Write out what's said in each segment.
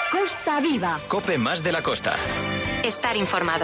Costa Viva. COPE más de la costa. Estar informado.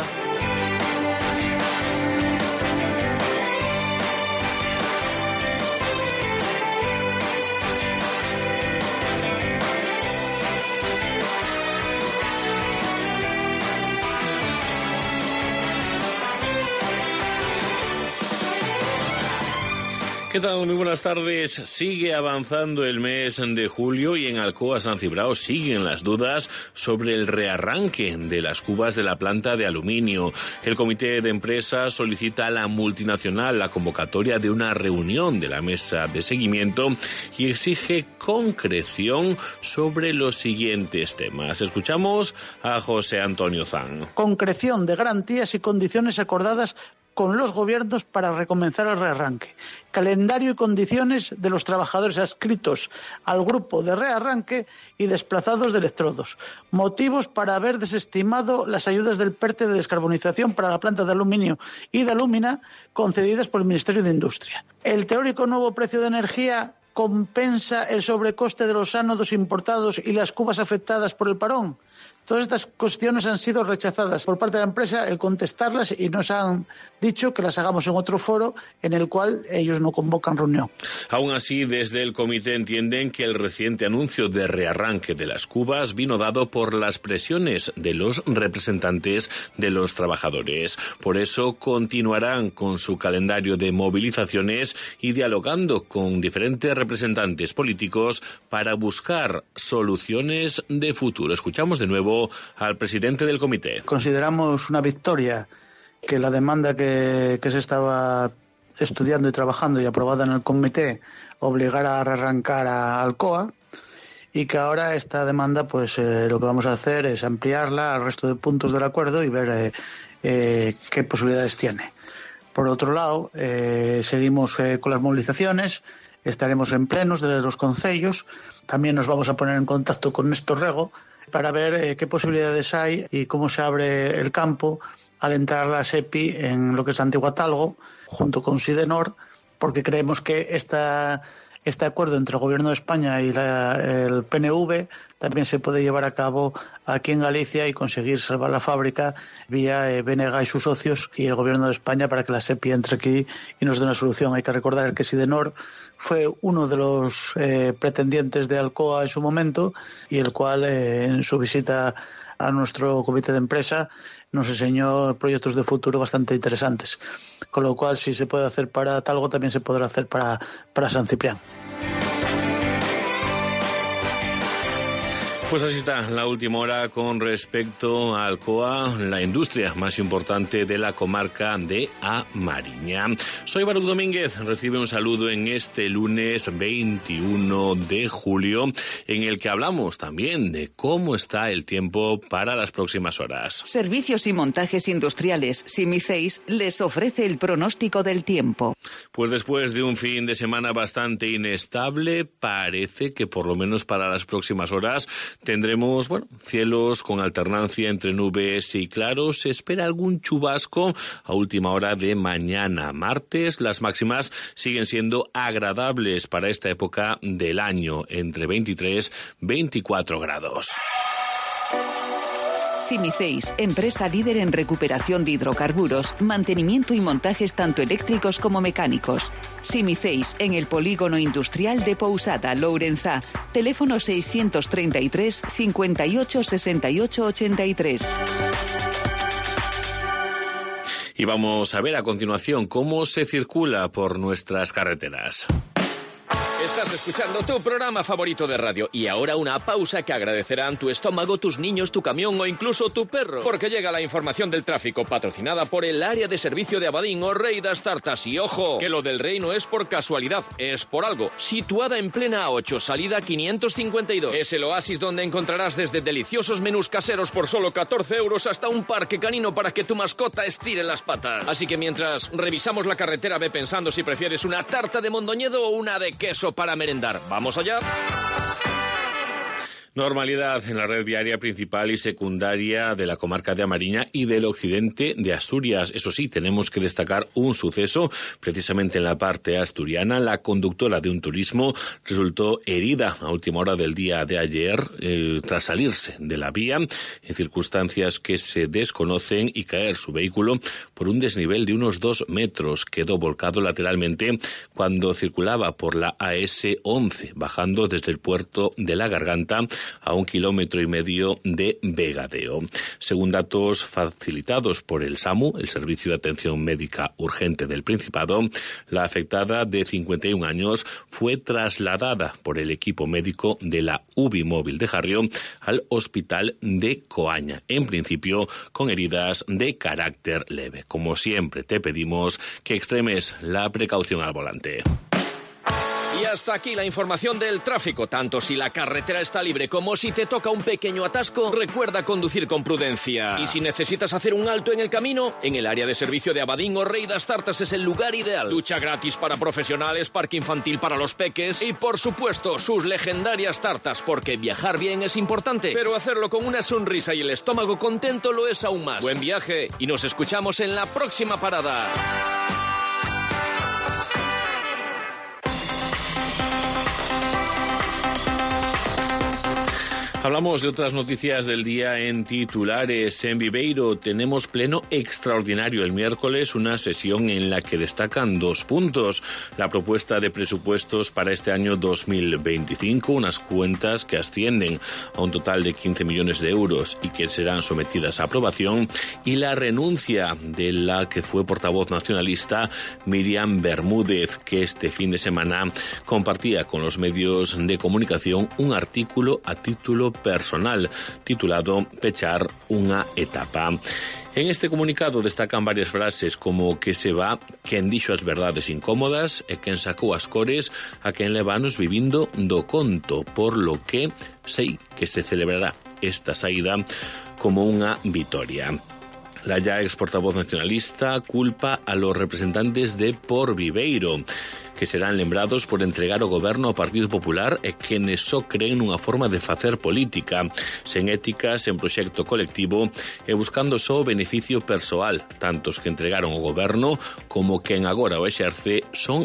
¿Qué tal? Muy buenas tardes. Sigue avanzando el mes de julio y en Alcoa San Cibrao siguen las dudas sobre el rearranque de las cubas de la planta de aluminio. El comité de empresa solicita a la multinacional la convocatoria de una reunión de la mesa de seguimiento y exige concreción sobre los siguientes temas. Escuchamos a José Antonio Zan. Concreción de garantías y condiciones acordadas con los gobiernos para recomenzar el rearranque. Calendario y condiciones de los trabajadores adscritos al grupo de rearranque y desplazados de electrodos. Motivos para haber desestimado las ayudas del PERTE de descarbonización para la planta de aluminio y de alúmina concedidas por el Ministerio de Industria. El teórico nuevo precio de energía compensa el sobrecoste de los ánodos importados y las cubas afectadas por el parón. Todas estas cuestiones han sido rechazadas por parte de la empresa el contestarlas y nos han dicho que las hagamos en otro foro en el cual ellos no convocan reunión. Aún así, desde el comité entienden que el reciente anuncio de rearranque de las cubas vino dado por las presiones de los representantes de los trabajadores. Por eso continuarán con su calendario de movilizaciones y dialogando con diferentes representantes políticos para buscar soluciones de futuro. Escuchamos de nuevo al presidente del comité. Consideramos una victoria que la demanda que se estaba estudiando y trabajando y aprobada en el comité obligara a rearrancar a Alcoa y que ahora esta demanda pues lo que vamos a hacer es ampliarla al resto de puntos del acuerdo y ver qué posibilidades tiene. Por otro lado, seguimos con las movilizaciones, estaremos en plenos de los concellos, también nos vamos a poner en contacto con Néstor Rego para ver qué posibilidades hay y cómo se abre el campo al entrar la SEPI en lo que es Antiguatalgo, junto con Sidenor, porque creemos que este acuerdo entre el Gobierno de España y el PNV también se puede llevar a cabo aquí en Galicia y conseguir salvar la fábrica vía BNG y sus socios y el Gobierno de España para que la SEPI entre aquí y nos dé una solución. Hay que recordar que Sidenor fue uno de los pretendientes de Alcoa en su momento y el cual en su visita a nuestro comité de empresa nos enseñó proyectos de futuro bastante interesantes. Con lo cual, si se puede hacer para Talgo, también se podrá hacer para San Ciprián. Pues así está la última hora con respecto a Alcoa, la industria más importante de la comarca de A Mariña. Soy Baruch Domínguez, recibe un saludo en este lunes 21 de julio, en el que hablamos también de cómo está el tiempo para las próximas horas. Servicios y montajes industriales Simiceis les ofrece el pronóstico del tiempo. Pues después de un fin de semana bastante inestable, parece que por lo menos para las próximas horas tendremos, cielos con alternancia entre nubes y claros. Se espera algún chubasco a última hora de mañana martes. Las máximas siguen siendo agradables para esta época del año, entre 23 y 24 grados. Simiceis, empresa líder en recuperación de hidrocarburos, mantenimiento y montajes tanto eléctricos como mecánicos. Simiceis, en el polígono industrial de Pousada, Lourenzá. Teléfono 633 58 68 83. Y vamos a ver a continuación cómo se circula por nuestras carreteras. Estás escuchando tu programa favorito de radio y ahora una pausa que agradecerán tu estómago, tus niños, tu camión o incluso tu perro. Porque llega la información del tráfico patrocinada por el área de servicio de Abadín o Rey das Tartas. Y ojo, que lo del Rey no es por casualidad, es por algo. Situada en plena A8, salida 552. Es el oasis donde encontrarás desde deliciosos menús caseros por solo 14 euros hasta un parque canino para que tu mascota estire las patas. Así que mientras revisamos la carretera, ve pensando si prefieres una tarta de Mondoñedo o una de queso para merendar. ¿Vamos allá? Normalidad en la red viaria principal y secundaria de la comarca de Amariña y del occidente de Asturias. Eso sí, tenemos que destacar un suceso, precisamente en la parte asturiana. La conductora de un turismo resultó herida a última hora del día de ayer tras salirse de la vía en circunstancias que se desconocen y caer su vehículo por un desnivel de unos 2 metros. Quedó volcado lateralmente cuando circulaba por la AS11, bajando desde el puerto de La Garganta a 1,5 kilómetros de Vegadeo. Según datos facilitados por el SAMU, el Servicio de Atención Médica Urgente del Principado, la afectada de 51 años fue trasladada por el equipo médico de la UBI móvil de Jarrio al hospital de Coaña, en principio con heridas de carácter leve. Como siempre, te pedimos que extremes la precaución al volante. Y hasta aquí la información del tráfico. Tanto si la carretera está libre como si te toca un pequeño atasco, recuerda conducir con prudencia. Y si necesitas hacer un alto en el camino, en el área de servicio de Abadín o Rey das Tartas es el lugar ideal. Ducha gratis para profesionales, parque infantil para los peques y, por supuesto, sus legendarias tartas, porque viajar bien es importante, pero hacerlo con una sonrisa y el estómago contento lo es aún más. Buen viaje y nos escuchamos en la próxima parada. Hablamos de otras noticias del día en titulares. En Viveiro tenemos pleno extraordinario el miércoles, una sesión en la que destacan 2 puntos. La propuesta de presupuestos para este año 2025, unas cuentas que ascienden a un total de 15 millones de euros y que serán sometidas a aprobación, y la renuncia de la que fue portavoz nacionalista Miriam Bermúdez, que este fin de semana compartía con los medios de comunicación un artículo a título personal titulado Pechar unha etapa. En este comunicado destacan varias frases como que se va quen dixo as verdades incómodas e quen sacou as cores a quen levanos vivindo do conto, por lo que sei que se celebrará esta saída como unha vitoria. La ya ex portavoz nacionalista culpa a los representantes de Por Viveiro, que serán lembrados por entregar o goberno ao Partido Popular e quenes só creen nunha forma de facer política, sen ética, sen proxecto colectivo e buscando só o beneficio persoal. Tantos que entregaron o goberno como quen agora o exerce son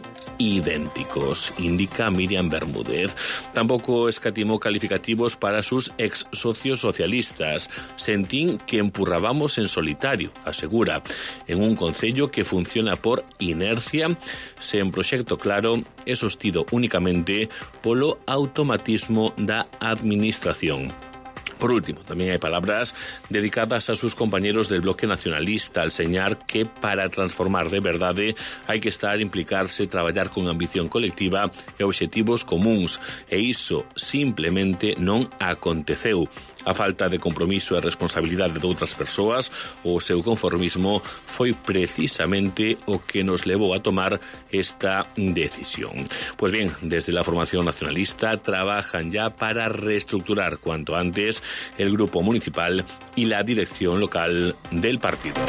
idénticos, indica Miriam Bermúdez. Tampouco escatimou calificativos para sus ex socios socialistas. Sentín que empurrábamos en solitario, asegura, en un concello que funciona por inercia, sen proxecto claro e sostido únicamente polo automatismo da administración. Por último, también hay palabras dedicadas a sus compañeros del bloque nacionalista, al señalar que para transformar de verdade hai que estar, implicarse, traballar con ambición colectiva e obxectivos comuns, e iso simplemente non aconteceu. A falta de compromiso e responsabilidade de outras persoas, o seu conformismo, foi precisamente o que nos levou a tomar esta decisión. Pues bien, desde la formación nacionalista trabajan ya para reestructurar cuanto antes el grupo municipal y la dirección local del partido.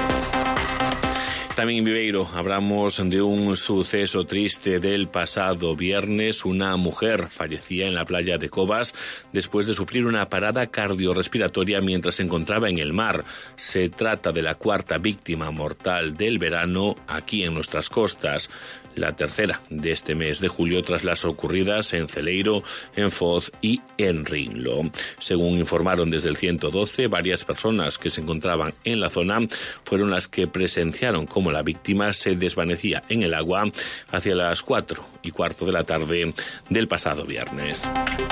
También en Viveiro hablamos de un suceso triste del pasado viernes. Una mujer fallecía en la playa de Cobas después de sufrir una parada cardiorrespiratoria mientras se encontraba en el mar. Se trata de la 4ª víctima mortal del verano aquí en nuestras costas. La 3ª de este mes de julio tras las ocurridas en Celeiro, en Foz y en Rinlo. Según informaron desde el 112, varias personas que se encontraban en la zona fueron las que presenciaron cómo la víctima se desvanecía en el agua hacia las 4:15 de la tarde del pasado viernes.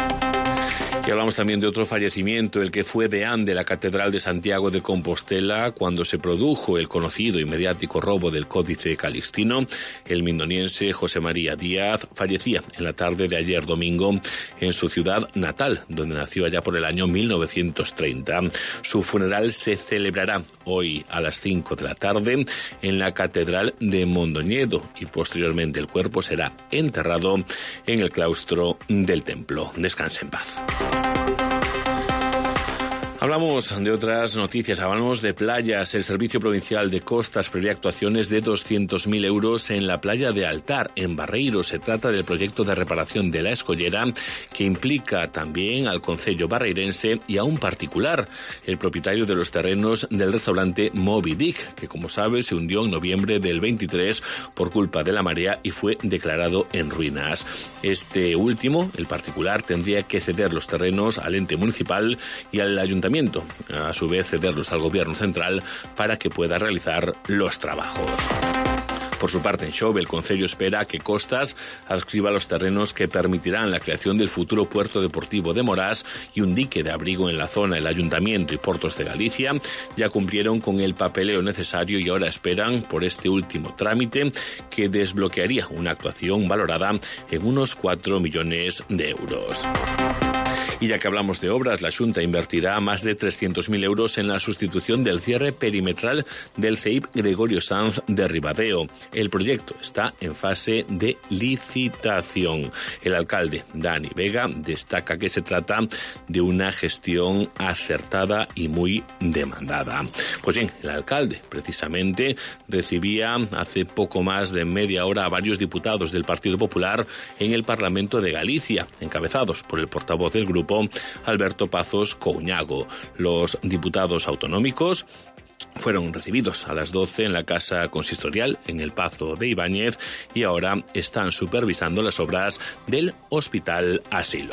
Y hablamos también de otro fallecimiento, el que fue deán de la Catedral de Santiago de Compostela cuando se produjo el conocido y mediático robo del Códice Calixtino. El mindoniense José María Díaz fallecía en la tarde de ayer domingo en su ciudad natal, donde nació allá por el año 1930. Su funeral se celebrará hoy a las 5 de la tarde en la Catedral de Mondoñedo y posteriormente el cuerpo será enterrado en el claustro del templo. Descanse en paz. Hablamos de otras noticias, hablamos de playas. El Servicio Provincial de Costas prevé actuaciones de 200.000 euros en la playa de Altar, en Barreiro. Se trata del proyecto de reparación de la escollera que implica también al concello barreirense y a un particular, el propietario de los terrenos del restaurante Moby Dick, que como sabe se hundió en noviembre del 23 por culpa de la marea y fue declarado en ruinas. Este último, el particular, tendría que ceder los terrenos al ente municipal y al ayuntamiento, a su vez cederlos al gobierno central para que pueda realizar los trabajos. Por su parte, en Xove, el concello espera que Costas adscriba los terrenos que permitirán la creación del futuro puerto deportivo de Morás y un dique de abrigo en la zona. El Ayuntamiento y Portos de Galicia ya cumplieron con el papeleo necesario y ahora esperan por este último trámite que desbloquearía una actuación valorada en unos 4 millones de euros. Y ya que hablamos de obras, la Xunta invertirá más de 300.000 euros en la sustitución del cierre perimetral del CEIP Gregorio Sanz de Ribadeo. El proyecto está en fase de licitación. El alcalde, Dani Vega, destaca que se trata de una gestión acertada y muy demandada. Pues bien, el alcalde precisamente recibía hace poco más de media hora a varios diputados del Partido Popular en el Parlamento de Galicia, encabezados por el portavoz del grupo, Alberto Pazos Couñago. Los diputados autonómicos fueron recibidos a las 12 en la Casa Consistorial en el Pazo de Ibáñez y ahora están supervisando las obras del Hospital Asilo.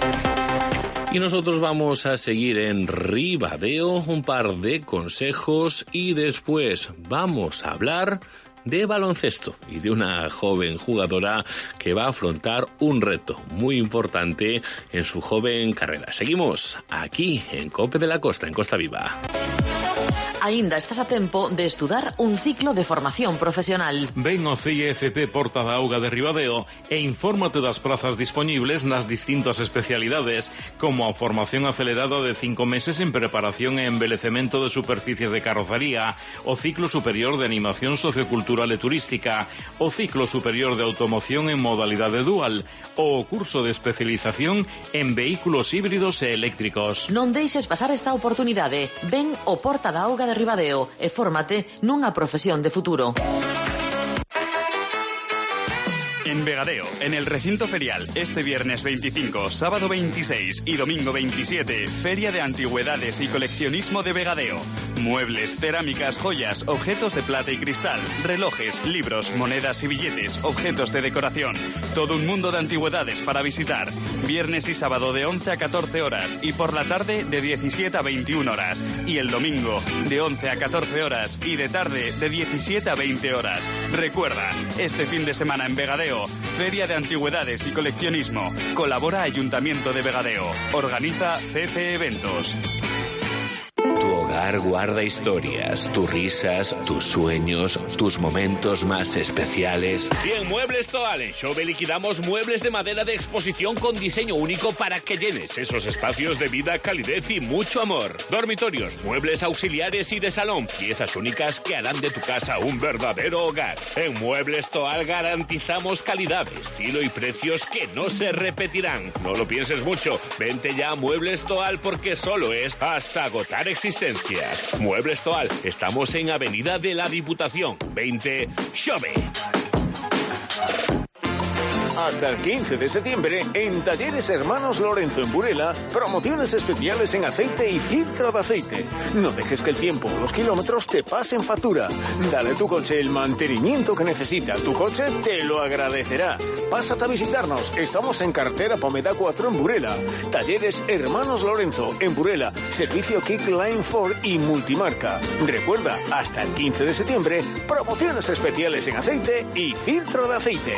Y nosotros vamos a seguir en Ribadeo, un par de consejos y después vamos a hablar de baloncesto y de una joven jugadora que va a afrontar un reto muy importante en su joven carrera. Seguimos aquí en COPE de la Costa, en Costa Viva. Aínda estás a tempo de estudar un ciclo de formación profesional. Ven ao CIEFP Porta da Auga de Ribadeo e infórmate das prazas dispoñibles nas distintas especialidades, como a formación acelerada de 5 meses en preparación e embelecemento de superficies de carrocería, o ciclo superior de animación sociocultural e turística, o ciclo superior de automoción en modalidade dual, ou o curso de especialización en vehículos híbridos e eléctricos. Non deixes pasar esta oportunidade. Ven ao Porta da Auga de Ribadeo e fórmate nunha profesión de futuro. En Vegadeo, en el recinto ferial, este viernes 25, sábado 26 y domingo 27, Feria de Antigüedades y Coleccionismo de Vegadeo. Muebles, cerámicas, joyas, objetos de plata y cristal, relojes, libros, monedas y billetes, objetos de decoración. Todo un mundo de antigüedades para visitar. Viernes y sábado de 11 a 14 horas y por la tarde de 17 a 21 horas. Y el domingo de 11 a 14 horas y de tarde de 17 a 20 horas. Recuerda, este fin de semana en Vegadeo, Feria de Antigüedades y Coleccionismo. Colabora Ayuntamiento de Vegadeo. Organiza CC Eventos. Tu hogar guarda historias, tus risas, tus sueños, tus momentos más especiales. Y en Muebles Toal, en Xove liquidamos muebles de madera de exposición con diseño único para que llenes esos espacios de vida, calidez y mucho amor. Dormitorios, muebles auxiliares y de salón, piezas únicas que harán de tu casa un verdadero hogar. En Muebles Toal garantizamos calidad, estilo y precios que no se repetirán. No lo pienses mucho, vente ya a Muebles Toal porque solo es hasta agotar existencias. Muebles Toal, estamos en Avenida de la Diputación, 20, Xove. Hasta el 15 de septiembre, en Talleres Hermanos Lorenzo en Burela, promociones especiales en aceite y filtro de aceite. No dejes que el tiempo o los kilómetros te pasen factura. Dale a tu coche el mantenimiento que necesita. Tu coche te lo agradecerá. Pásate a visitarnos. Estamos en carretera Pomeda 4 en Burela. Talleres Hermanos Lorenzo en Burela. Servicio Kick Line 4 y multimarca. Recuerda, hasta el 15 de septiembre, promociones especiales en aceite y filtro de aceite.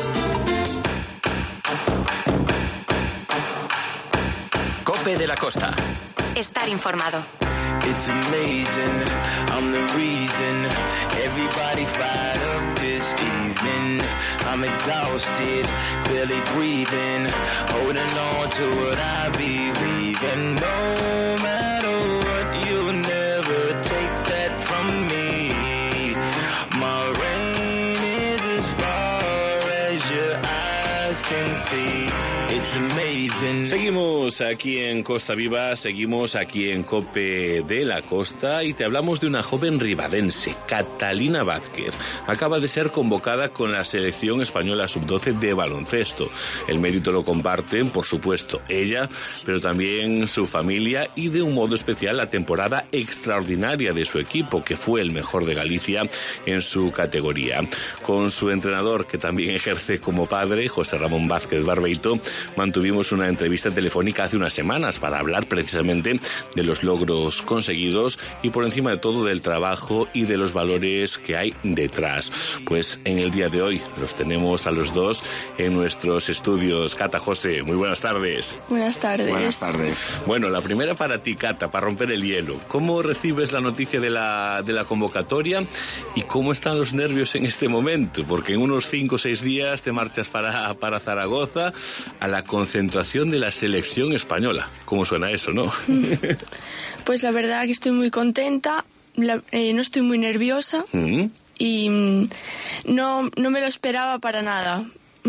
COPE de la Costa. Estar informado. It's amazing, I'm the reason everybody fired up this evening. I'm exhausted, barely breathing, holding on to what I believe in. No matter what, you'll never take that from me. My reign is as far as your eyes can see. it's amazing. Seguimos aquí en Costa Viva, seguimos aquí en COPE de la Costa y te hablamos de una joven ribadense, Catalina Vázquez. Acaba de ser convocada con la selección española sub-12 de baloncesto. El mérito lo comparten, por supuesto, ella, pero también su familia y de un modo especial la temporada extraordinaria de su equipo, que fue el mejor de Galicia en su categoría. Con su entrenador, que también ejerce como padre, José Ramón Vázquez Barbeito, mantuvimos una entrevista telefónica hace unas semanas para hablar precisamente de los logros conseguidos y por encima de todo del trabajo y de los valores que hay detrás. Pues en el día de hoy los tenemos a los dos en nuestros estudios. Cata, José, muy buenas tardes. Buenas tardes. Buenas tardes. Bueno, la primera para ti, Cata, para romper el hielo. ¿Cómo recibes la noticia de la convocatoria y cómo están los nervios en este momento? Porque en unos 5 o 6 días te marchas para Zaragoza a la concentración de la selección española. ¿Cómo suena eso, no? Pues la verdad que estoy muy contenta, no estoy muy nerviosa y no me lo esperaba para nada.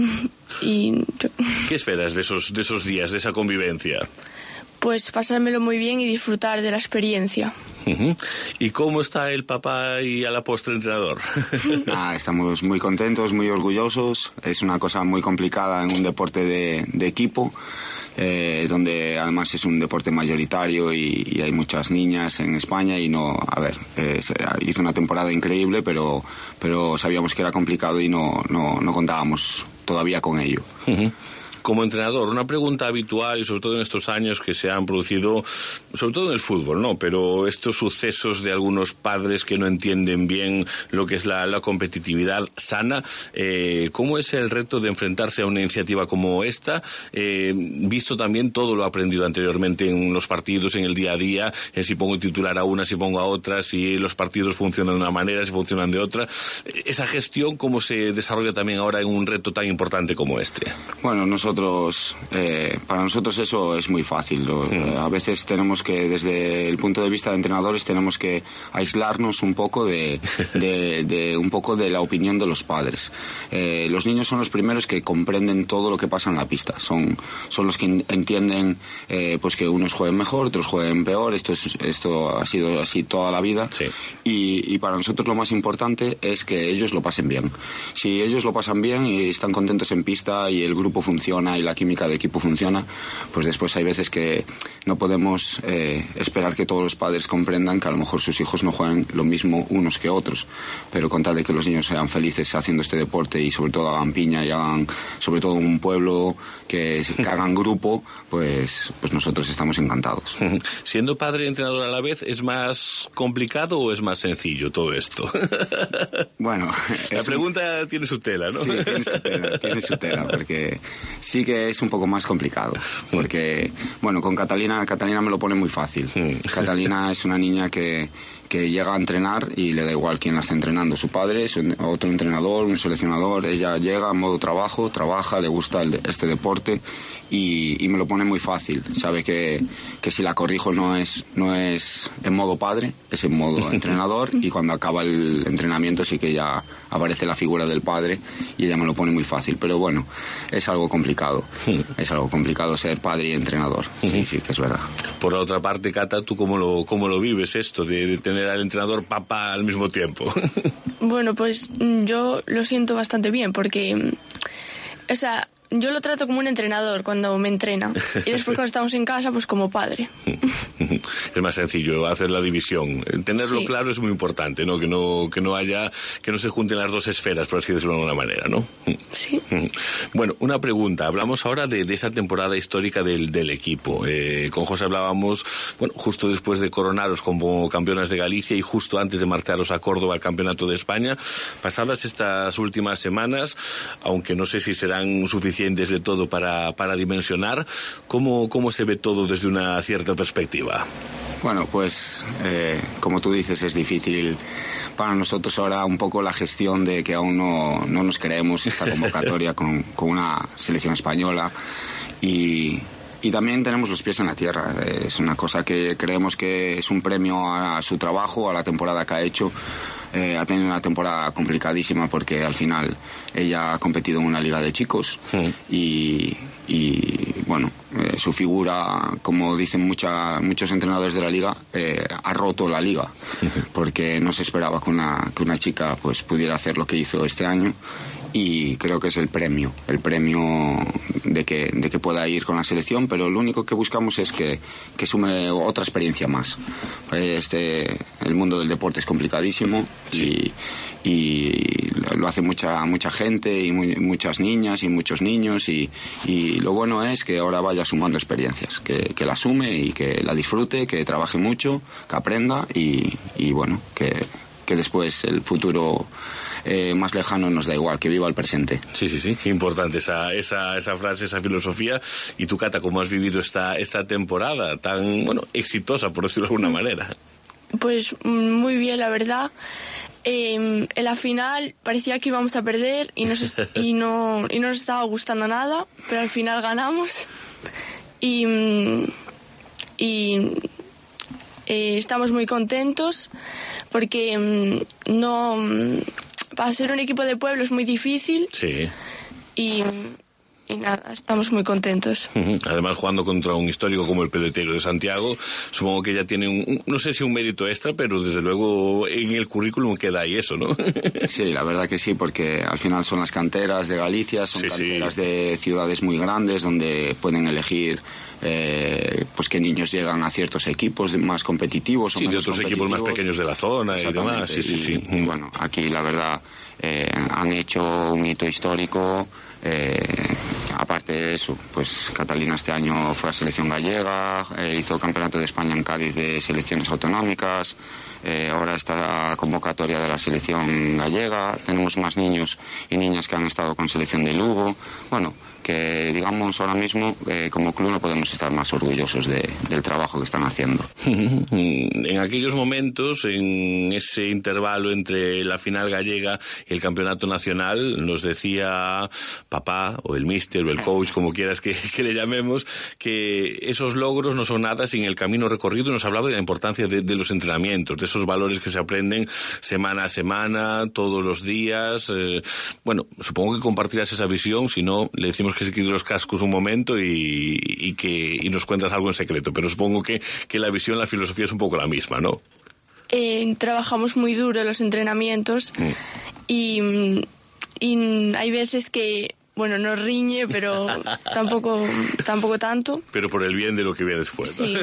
¿Qué esperas de esos días, de esa convivencia? Pues pasármelo muy bien y disfrutar de la experiencia. ¿Y cómo está el papá y a la postre entrenador? Estamos muy contentos, muy orgullosos. Es una cosa muy complicada en un deporte de equipo, donde además es un deporte mayoritario y hay muchas niñas en España y hizo una temporada increíble, pero sabíamos que era complicado y no contábamos todavía con ello. Como entrenador, una pregunta habitual y sobre todo en estos años que se han producido, sobre todo en el fútbol, ¿no? Pero estos sucesos de algunos padres que no entienden bien lo que es la competitividad sana, ¿cómo es el reto de enfrentarse a una iniciativa como esta? Visto también todo lo aprendido anteriormente en los partidos, en el día a día, en si pongo titular a una, si pongo a otra, si los partidos funcionan de una manera, si funcionan de otra. Esa gestión, ¿cómo se desarrolla también ahora en un reto tan importante como este? Bueno, para nosotros eso es muy fácil. A veces tenemos que, desde el punto de vista de entrenadores, tenemos que aislarnos un poco de la opinión de los padres. Los niños son los primeros que comprenden todo lo que pasa en la pista. Son los que entienden pues que unos jueguen mejor, otros jueguen peor. Esto ha sido así toda la vida. Sí. Y para nosotros lo más importante es que ellos lo pasen bien. Si ellos lo pasan bien y están contentos en pista y el grupo funciona y la química de equipo funciona, pues después hay veces que no podemos esperar que todos los padres comprendan que a lo mejor sus hijos no juegan lo mismo unos que otros, pero con tal de que los niños sean felices haciendo este deporte y sobre todo hagan piña y hagan sobre todo un pueblo que hagan grupo, pues nosotros estamos encantados. Siendo padre y entrenador a la vez, ¿es más complicado o es más sencillo todo esto? Bueno, la pregunta tiene su tela, ¿no? Sí, tiene su tela, porque sí que es un poco más complicado, porque, bueno, con Catalina me lo pone muy fácil. Catalina es una niña que llega a entrenar y le da igual quién la está entrenando, su padre, otro entrenador, un seleccionador. Ella llega en modo trabajo, trabaja, le gusta este deporte y me lo pone muy fácil. Sabe que si la corrijo no es en modo padre, es en modo entrenador, y cuando acaba el entrenamiento sí que ya aparece la figura del padre y ella me lo pone muy fácil. Pero bueno, es algo complicado. Es algo complicado ser padre y entrenador. Sí, que es verdad. Por la otra parte, Cata, ¿tú cómo lo vives esto de tener al entrenador papá al mismo tiempo? Bueno, pues yo lo siento bastante bien porque, yo lo trato como un entrenador cuando me entrena y después cuando estamos en casa, pues como padre. Es más sencillo hacer la división. Tenerlo claro es muy importante, ¿no? Que no se junten las dos esferas, por así decirlo de alguna manera, ¿no? Sí. Bueno, una pregunta. Hablamos ahora de esa temporada histórica del equipo. Con José hablábamos, bueno, justo después de coronaros como campeonas de Galicia y justo antes de marcharos a Córdoba al Campeonato de España. Pasadas estas últimas semanas, aunque no sé si serán suficientes de todo para dimensionar, ¿cómo se ve todo desde una cierta perspectiva? Bueno, pues como tú dices, es difícil para nosotros ahora un poco la gestión de que aún no nos creemos esta convocatoria con una selección española y y también tenemos los pies en la tierra. Es una cosa que creemos que es un premio a su trabajo, a la temporada que ha hecho. Ha tenido una temporada complicadísima porque al final ella ha competido en una liga de chicos y bueno, su figura, como dicen muchos entrenadores de la liga, ha roto la liga porque no se esperaba que una chica pues pudiera hacer lo que hizo este año. Y creo que es el premio de que pueda ir con la selección, pero lo único que buscamos es que sume otra experiencia más. El mundo del deporte es complicadísimo y lo hace mucha gente y muchas niñas y muchos niños y lo bueno es que ahora vaya sumando experiencias, que la sume y que la disfrute, que trabaje mucho, que aprenda y bueno, que después el futuro más lejano nos da igual, que viva el presente. Sí, qué importante esa frase, esa filosofía. Y tú, Cata, ¿cómo has vivido esta temporada tan, bueno, exitosa, por decirlo de alguna manera? Pues muy bien, la verdad. En la final parecía que íbamos a perder y no nos estaba gustando nada, pero al final ganamos y estamos muy contentos porque para ser un equipo de pueblo es muy difícil. Sí. Y nada, estamos muy contentos. Además, jugando contra un histórico como el Peleteiro de Santiago, supongo que ya tiene no sé si un mérito extra, pero desde luego en el currículum queda ahí eso, ¿no? Sí, la verdad que sí, porque al final son las canteras de Galicia, son canteras de ciudades muy grandes donde pueden elegir pues qué niños llegan a ciertos equipos más competitivos o de otros equipos más pequeños de la zona y demás. Sí. Y bueno, aquí la verdad han hecho un hito histórico. Aparte de eso, pues Catalina este año fue a selección gallega, hizo campeonato de España en Cádiz de selecciones autonómicas, ahora está convocatoria de la selección gallega, tenemos más niños y niñas que han estado con selección de Lugo. Bueno, que digamos ahora mismo como club no podemos estar más orgullosos del trabajo que están haciendo. En aquellos momentos, en ese intervalo entre la final gallega y el campeonato nacional, nos decía papá o el míster o el coach, como quieras que le llamemos, que esos logros no son nada sin el camino recorrido, y nos hablaba de la importancia de los entrenamientos, de esos valores que se aprenden semana a semana, todos los días. Bueno, supongo que compartirás esa visión, si no le decimos que se quite los cascos un momento y nos cuentas algo en secreto, pero supongo que la visión, la filosofía es un poco la misma, ¿no? Trabajamos muy duro en los entrenamientos y hay veces que, bueno, nos riñe, pero tampoco tanto. Pero por el bien de lo que viene después, ¿no? Sí.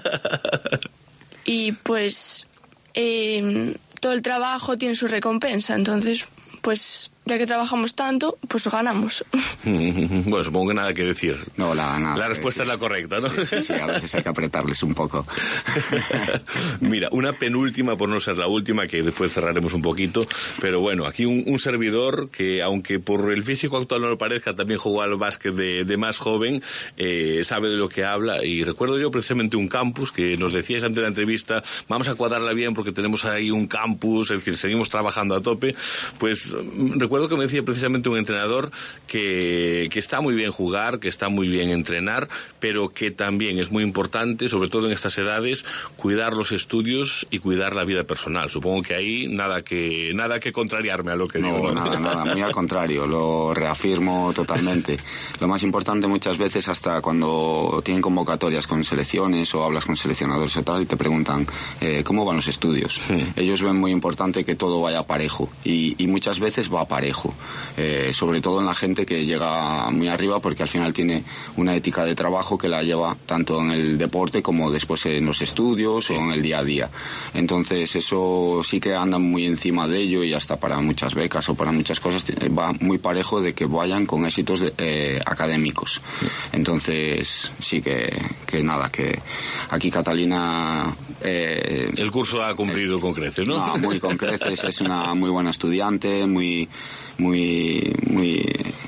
Y pues todo el trabajo tiene su recompensa, entonces pues ya que trabajamos tanto, pues ganamos. Bueno, supongo que nada que decir. No, nada. La respuesta es la correcta, ¿no? Sí, a veces hay que apretarles un poco. Mira, una penúltima, por no ser la última, que después cerraremos un poquito, pero bueno, aquí un servidor que, aunque por el físico actual no lo parezca, también jugó al básquet de más joven, sabe de lo que habla, y recuerdo yo precisamente un campus que nos decíais antes de la entrevista, vamos a cuadrarla bien porque tenemos ahí un campus, es decir, seguimos trabajando a tope. Pues recuerdo que me decía precisamente un entrenador que está muy bien jugar, que está muy bien entrenar, pero que también es muy importante, sobre todo en estas edades, cuidar los estudios y cuidar la vida personal. Supongo que ahí nada que contrariarme a lo que digo, ¿no? Nada, muy al contrario, lo reafirmo totalmente. Lo más importante muchas veces, hasta cuando tienen convocatorias con selecciones o hablas con seleccionadores o tal, y te preguntan cómo van los estudios. Ellos ven muy importante que todo vaya parejo y muchas veces va parejo. Sobre todo en la gente que llega muy arriba, porque al final tiene una ética de trabajo que la lleva tanto en el deporte como después en los estudios o en el día a día. Entonces eso sí que andan muy encima de ello, y hasta para muchas becas o para muchas cosas va muy parejo de que vayan con éxitos académicos. Entonces sí que nada, que aquí Catalina el curso ha cumplido con creces, ¿no? No, muy con creces, es una muy buena estudiante, muy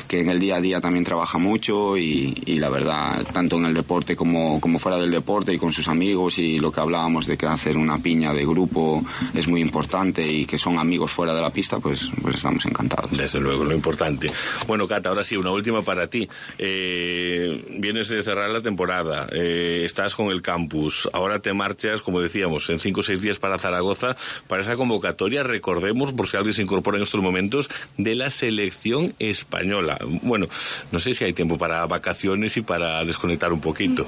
que en el día a día también trabaja mucho y la verdad, tanto en el deporte como fuera del deporte y con sus amigos, y lo que hablábamos de que hacer una piña de grupo es muy importante y que son amigos fuera de la pista, pues estamos encantados. Desde luego, lo importante. Bueno, Cata, ahora sí, una última para ti. Vienes de cerrar la temporada, estás con el campus, ahora te marchas, como decíamos, en 5 o 6 días para Zaragoza, para esa convocatoria, recordemos, por si alguien se incorpora en estos momentos, de la selección española. Bueno, no sé si hay tiempo para vacaciones y para desconectar un poquito.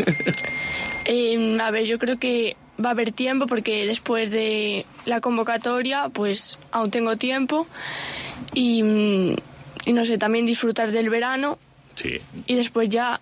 A ver, yo creo que va a haber tiempo porque después de la convocatoria pues aún tengo tiempo y no sé, también disfrutar del verano. Sí. Y después ya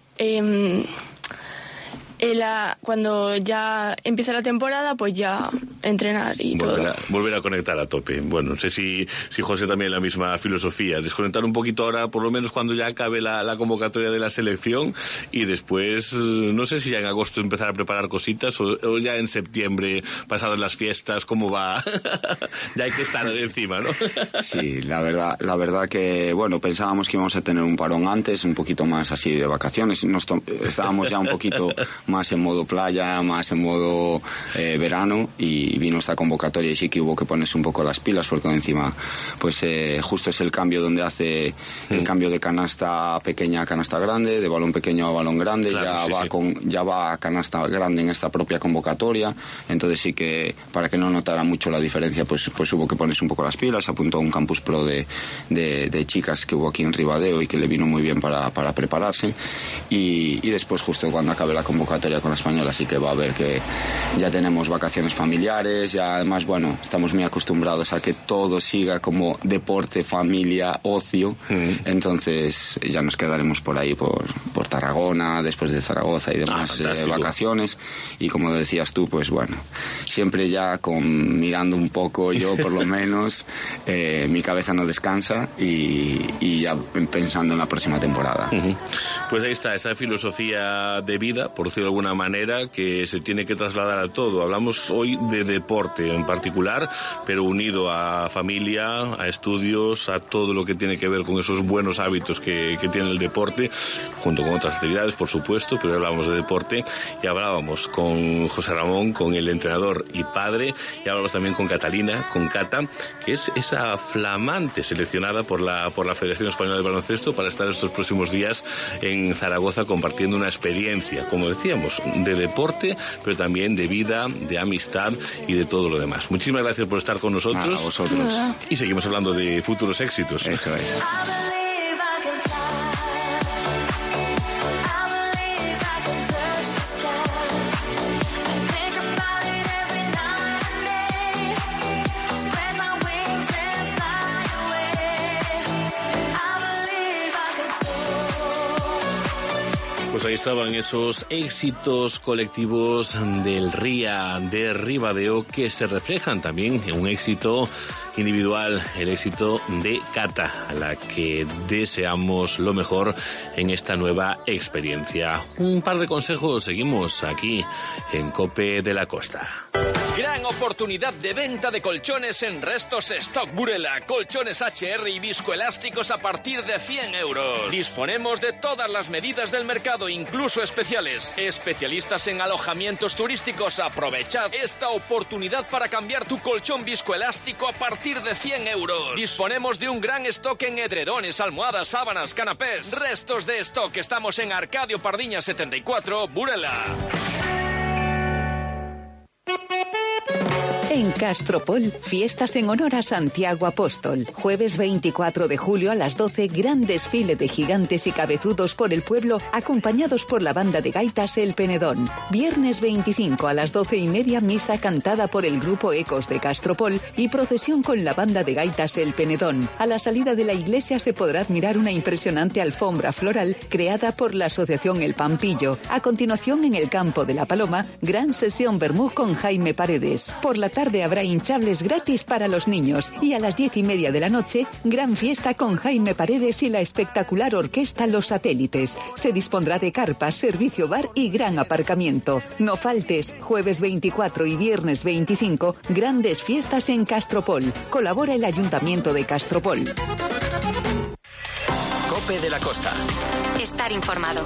cuando ya empieza la temporada, pues ya entrenar y volver a conectar a tope. Bueno, no sé si José también la misma filosofía, desconectar un poquito ahora, por lo menos cuando ya acabe la convocatoria de la selección, y después, no sé si ya en agosto empezar a preparar cositas o ya en septiembre, pasadas las fiestas, ¿cómo va? Ya hay que estar encima, ¿no? Sí, la verdad que, bueno, pensábamos que íbamos a tener un parón antes, un poquito más así de vacaciones, estábamos ya un poquito más en modo playa, más en modo verano, y vino esta convocatoria y sí que hubo que ponerse un poco las pilas, porque encima pues justo es el cambio donde hace el cambio de canasta pequeña a canasta grande, de balón pequeño a balón grande, claro, ya va a canasta grande en esta propia convocatoria, entonces sí que para que no notara mucho la diferencia pues hubo que ponerse un poco las pilas. Apuntó a un campus pro de chicas que hubo aquí en Ribadeo y que le vino muy bien para prepararse, y después justo cuando acabe la convocatoria con la española sí que va a ver que ya tenemos vacaciones familiares, ya además, bueno, estamos muy acostumbrados a que todo siga como deporte, familia, ocio, entonces ya nos quedaremos por ahí por Tarragona, después de Zaragoza y demás vacaciones, y como decías tú, pues bueno, siempre ya mirando un poco, yo por lo menos, mi cabeza no descansa y ya pensando en la próxima temporada. Pues ahí está, esa filosofía de vida, por decirlo de alguna manera, que se tiene que trasladar a todo. Hablamos hoy de deporte en particular, pero unido a familia, a estudios, a todo lo que tiene que ver con esos buenos hábitos que tiene el deporte, junto con otras actividades, por supuesto, pero hablábamos de deporte y hablábamos con José Ramón, con el entrenador y padre, y hablábamos también con Catalina, con Cata, que es esa flamante seleccionada por la Federación Española de Baloncesto para estar estos próximos días en Zaragoza compartiendo una experiencia, como decíamos, de deporte, pero también de vida, de amistad y de todo lo demás. Muchísimas gracias por estar con nosotros. A vosotros. Y seguimos hablando de futuros éxitos. Eso es. Pues ahí estaban esos éxitos colectivos del RIA de Ribadeo que se reflejan también en un éxito individual, el éxito de Cata, a la que deseamos lo mejor en esta nueva experiencia. Un par de consejos, seguimos aquí en COPE de la Costa. Gran oportunidad de venta de colchones en Restos Stock Burela. Colchones HR y viscoelásticos a partir de 100 euros. Disponemos de todas las medidas del mercado, incluso especiales. Especialistas en alojamientos turísticos, aprovechad esta oportunidad para cambiar tu colchón viscoelástico a partir de 100 euros. Disponemos de un gran stock en edredones, almohadas, sábanas, canapés. Restos de Stock. Estamos en Arcadio Pardiñas 74, Burela. En Castropol, fiestas en honor a Santiago Apóstol. Jueves 24 de julio a las 12, gran desfile de gigantes y cabezudos por el pueblo, acompañados por la banda de gaitas El Penedón. Viernes 25 a las 12:30, misa cantada por el grupo Ecos de Castropol y procesión con la banda de gaitas El Penedón. A la salida de la iglesia se podrá admirar una impresionante alfombra floral creada por la asociación El Pampillo. A continuación, en el campo de la Paloma, gran sesión vermú con Jaime Paredes. Por la tarde habrá hinchables gratis para los niños y a las 10:30 de la noche, gran fiesta con Jaime Paredes y la espectacular orquesta Los Satélites. Se dispondrá de carpas, servicio bar y gran aparcamiento. No faltes, jueves 24 y viernes 25, grandes fiestas en Castropol. Colabora el Ayuntamiento de Castropol. COPE de la Costa. Estar informado.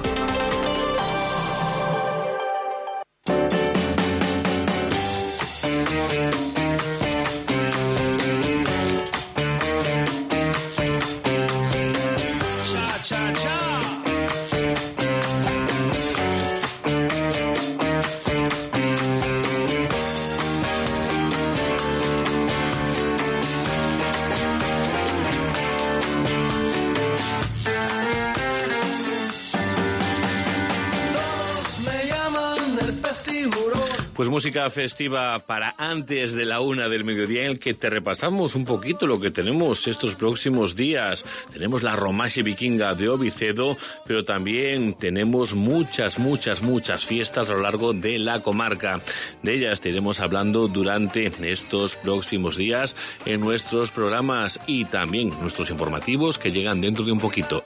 Pues música festiva para antes de la 1 del mediodía, en el que te repasamos un poquito lo que tenemos estos próximos días. Tenemos la Romaxe Vikinga de Ovicedo, pero también tenemos muchas fiestas a lo largo de la comarca. De ellas te iremos hablando durante estos próximos días en nuestros programas y también nuestros informativos que llegan dentro de un poquito.